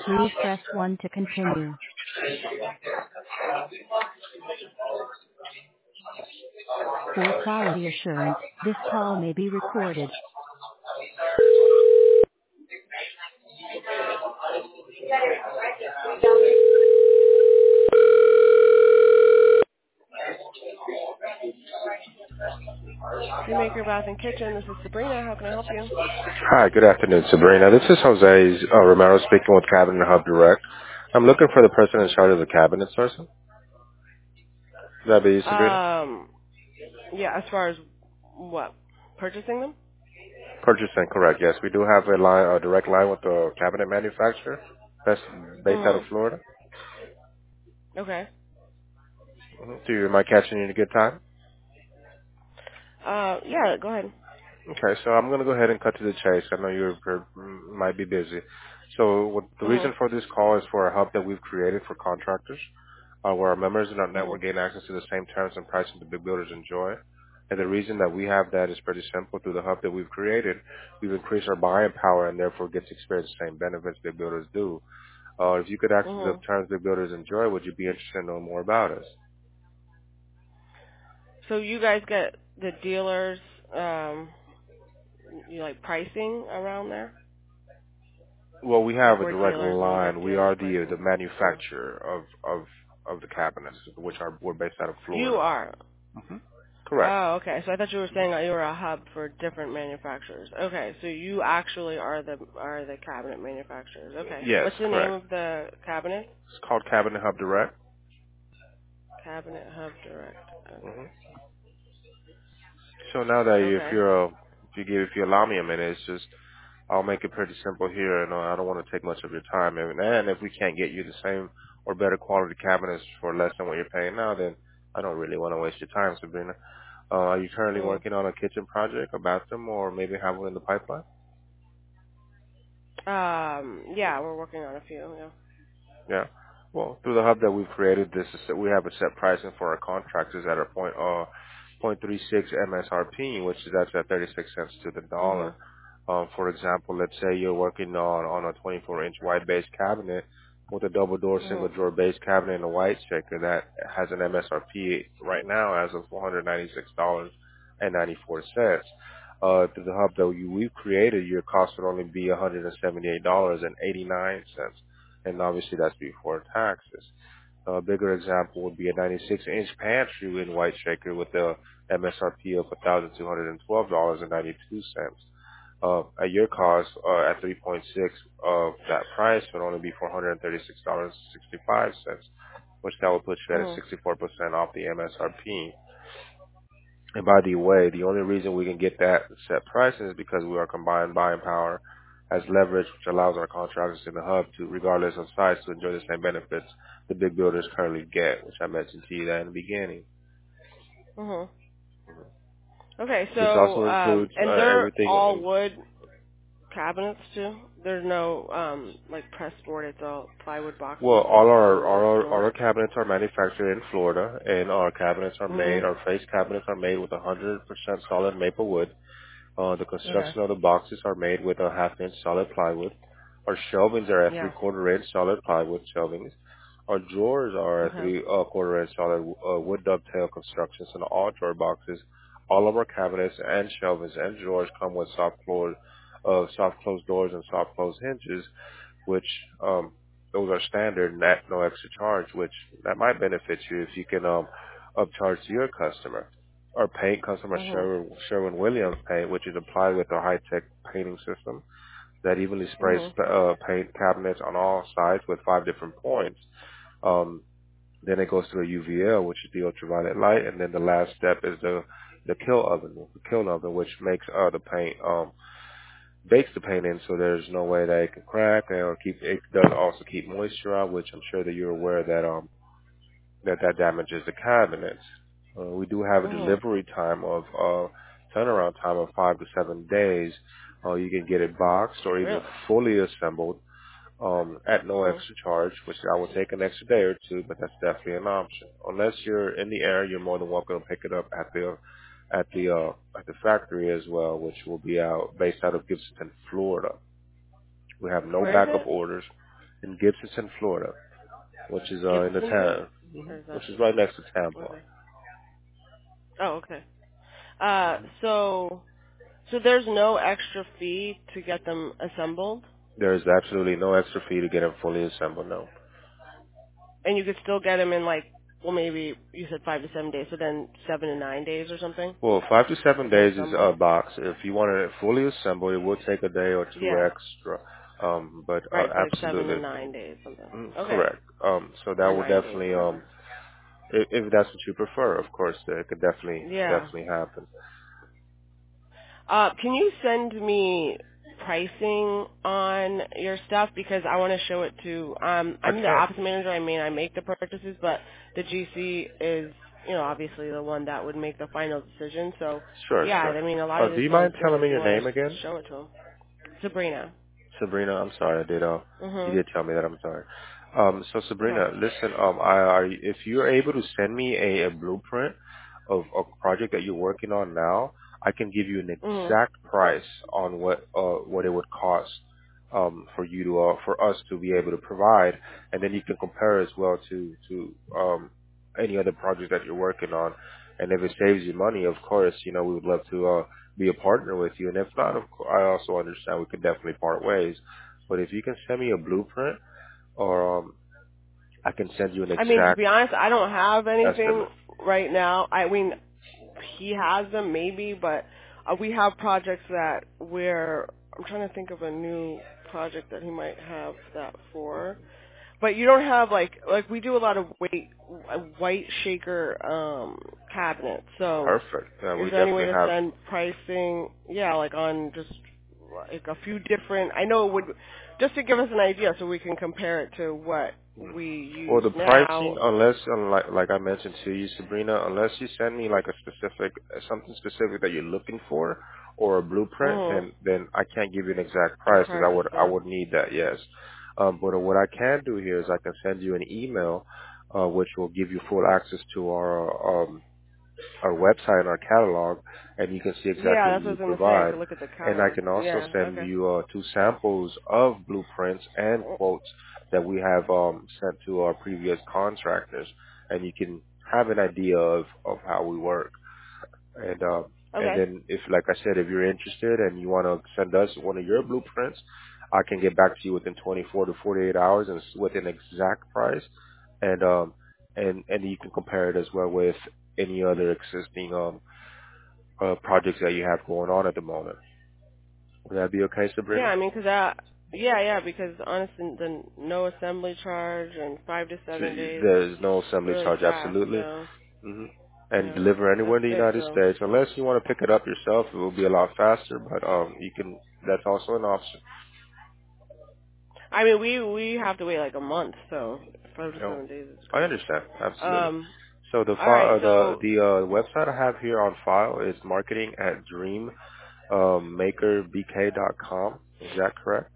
Please press 1 to continue. For quality assurance, this call may be recorded. Haymaker Bath and Kitchen, this is Sabrina. How can I help you? Hi, good afternoon, Sabrina. This is Jose Romero speaking with Cabinet Hub Direct. I'm looking for the person in charge of the cabinet sourcing. Would that be you, Sabrina? Yeah, as far as what? Purchasing them? Purchasing, correct. Yes, we do have a direct line with the cabinet manufacturer that's based out of Mm-hmm. Florida. Okay. Do you am I catching you in a good time? Yeah, go ahead. Okay, so I'm going to go ahead and cut to the chase. I know might be busy. So the reason Mm-hmm. for this call is for a hub that we've created for contractors, where our members in our network Mm-hmm. gain access to the same terms and pricing the big builders enjoy. And the reason that we have that is pretty simple. Through the hub that we've created, we've increased our buying power and therefore get to experience the same benefits big builders do. If you could access the Mm-hmm. terms big builders enjoy, would you be interested in knowing more about us? So you guys get the dealers, you like pricing around there? Well, we have Like a we're direct dealers and we line. get We dealer are the pricing. Mm. manufacturer of the cabinets, which we're based out of You Florida. are. Correct. Oh, okay. So I thought you were saying that you were a hub for different manufacturers. Okay, so you actually are the cabinet manufacturers. Okay. Yes, What's the name correct. of the cabinet? It's called Cabinet Hub Direct. Cabinet Hub Direct. hmm Okay. So now that Okay. if you allow me a minute, it's just I'll make it pretty simple here, and I don't want to take much of your time. And if we can't get you the same or better quality cabinets for less than what you're paying now, then I don't really want to waste your time, Sabrina. Are you currently Mm. working on a kitchen project, a bathroom, or maybe have one in the pipeline? Yeah, we're working on a few. Yeah. Yeah. Well, through the hub that we've created, we have a set pricing for our contractors at a point 0.36 MSRP, which is that's at 36 cents to the dollar. Mhm. For example, let's say you're working on a 24-inch wide base cabinet with a double door single Mhm. drawer base cabinet and a white shaker that has an MSRP right now as of $496.94. Through the hub that we've created, your cost would only be $178.89, and obviously that's before taxes. A bigger example would be a 96-inch pantry in white shaker with a MSRP of $1,212.92. At your cost, at 3.6 of that price would only be $436.65, which that would put you at Mhm. a 64% off the MSRP. And by the way, the only reason we can get that set pricing is because we are combined buying power as leverage, which allows our contractors in the hub to, regardless of size, to enjoy the same benefits the big builders currently get, which I mentioned to you that in the beginning. Mhm. Okay, This so also includes and they're everything. all wood cabinets too. There's no like pressed board. It's all plywood Well, boxes with all doors. our cabinets are manufactured in Florida, and our cabinets are made. Mhm. Our face cabinets are made with 100% solid maple wood. The Okay. construction of the boxes are made with a half-inch solid plywood. Our shelvings are at Yeah. three-quarter-inch solid plywood shelvings. Our drawers are at Okay. three-quarter-inch solid wood dovetail constructions, and all drawer boxes. All of our cabinets and shelvings and drawers come with soft closed doors and soft closed hinges, which those are standard and at no extra charge, which that might benefit you if you can upcharge to your customer. Our paint comes from a Mhm. Sherwin-Williams paint, which is applied with a high-tech painting system that evenly sprays Mhm. paint cabinets on all sides with 5 different points. Um, then it goes to a UVL, which is the ultraviolet light, and then the last step is the kiln oven, which makes the paint bakes the paint in, so there's no way that it can crack, or it does also keep moisture out, which I'm sure that you're aware that that damages the cabinets. We do have a Mhm. delivery time of turnaround time of 5 to 7 days. You can get it boxed or even Really? fully assembled at no Mhm. extra charge, which I will take an extra day or two, but that's definitely an option. Unless you're in the area, you're more than welcome to pick it up at the factory as well, which will be based out of Gibson, Florida. We have no Where is backup it? orders in Gibson, Florida, which is in the Gibson, town, or is that which is right next to Tampa. okay? Oh, okay. So there's no extra fee to get them assembled, There is absolutely no extra fee to get them fully assembled. No. and you could still get them in like, well, maybe you said 5 to 7 days, so then 7 to 9 days or something Well, 5 to 7 to days is assemble. a box. If you wanted it fully assembled, it will take a day or two Yeah, extra. But right. So like seven to absolutely, nine days, something. Okay, correct. So that or will 9 days, definitely, whatever. if that's what you prefer, of course, it could Yeah. definitely happen. Can you send me pricing on your stuff because I want to show it to I I'm the can. office manager. I mean, I make the purchases, but the GC is, obviously the one that would make the final decision. So, Sure, yeah, sure. I mean, a lot of Do this you sounds mind good telling if me you your want to name again? show it to him. Sabrina. Sabrina, I'm sorry, I did. You Mhm. did tell me that. I'm sorry. So Okay. Sabrina, listen. If you're able to send me a blueprint of a project that you're working on now, I can give you an Mhm. exact price on what it would cost, for you to for us to be able to provide, and then you can compare as well to any other project that you're working on. And if it saves you money, of course, we would love to be a partner with you. And if not, of course, I also understand we could definitely part ways. But if you can send me a blueprint, or I can send you an I mean, to exact be honest, I don't have anything estimate. right now. I mean, he has them maybe, but we have projects that where I'm trying to think of a new project that he might have that for. But you don't have like we do a lot of white shaker cabinets. So Perfect. We is there any way definitely to have. send pricing? Yeah, like on just like a few different. I know it would just to give us an idea so we can compare it to what Mm. we Well, use the now. pricing, like I mentioned to you, Sabrina, unless you send me like a specific, something specific that you're looking for, or a blueprint, Mhm. then I can't give you an exact A price because price. I would need that. Yes. But what I can do here is I can send you an email, which will give you full access to our website and our catalog, and you can see exactly Yeah, what that's we what I was would gonna say. I provide. could look at the And I catalog. can also Yeah. send Okay. you two samples of blueprints and quotes that we have sent to our previous contractors, and you can have an idea of how we work. And Okay. then if, like I said, if you're interested and you want to send us one of your blueprints, I can get back to you within 24 to 48 hours and with an exact price, and you can compare it as well with any other existing projects that you have going on at the moment. Would that be okay, Yeah, Sabrina? I mean, yeah, because honestly, the no assembly charge and 5 to 7 days is There's no assembly really charge, fast. absolutely. So hmm And yeah, deliver anywhere that's in the good. United So States. Unless you want to pick it up yourself, it will be a lot faster, but you can, that's also an option. I mean, we have to wait like a month. So 5 to 7 days is I great. understand, absolutely. Um. So All right. So the website I have here on file is marketing at dreammakerbk.com. Is that correct?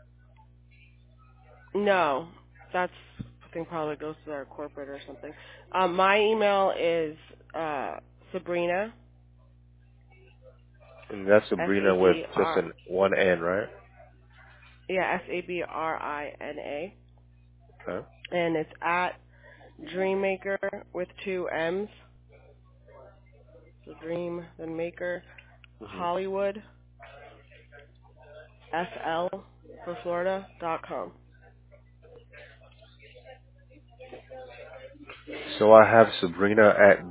no, that's I think probably goes to our corporate or something. My email is Sabrina And that's S A Sabrina with B just R an one N, right? yeah Sabrina, Okay. and it's at Dreammaker with two M's. So Dream then Maker hmm Hollywood FL for Florida.com. So I have Sabrina at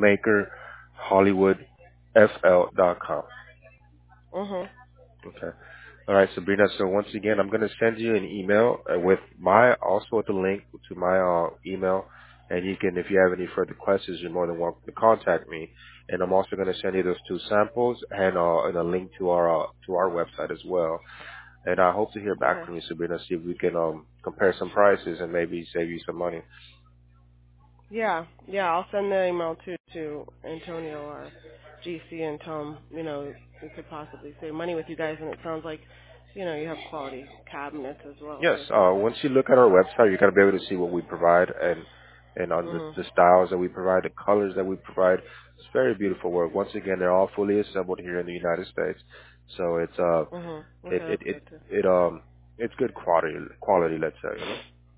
dreammakerhollywoodfl.com. Mhm. Okay. All right, Sabrina. So once again, I'm going to send you an email with also with the link to my email. And you can, if you have any further questions, you're more than welcome to contact me. And I'm also going to send you those two samples and a link to our website as well. And I hope to hear back Okay. from you, Sabrina, see if we can compare some prices and maybe save you some money. Yeah. Yeah. I'll send the email to Antonio, our GC, and tell him we could possibly save money with you guys. And it sounds like you have quality cabinets as well Yes. too. Once you look at our website, you're gonna be able to see what we provide and on Mhm. the styles that we provide, the colors that we provide. It's very beautiful work. Once again, they're all fully assembled here in the United States, so Mhm. it Okay, it that's it good too. it it's good quality. Let's say.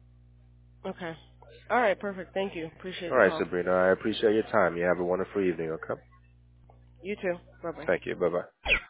Okay. All right, perfect. Thank you. Appreciate All the right, call. Sabrina. I appreciate your time. You have a wonderful evening, okay? You too. Bye-bye. Thank you. Bye-bye.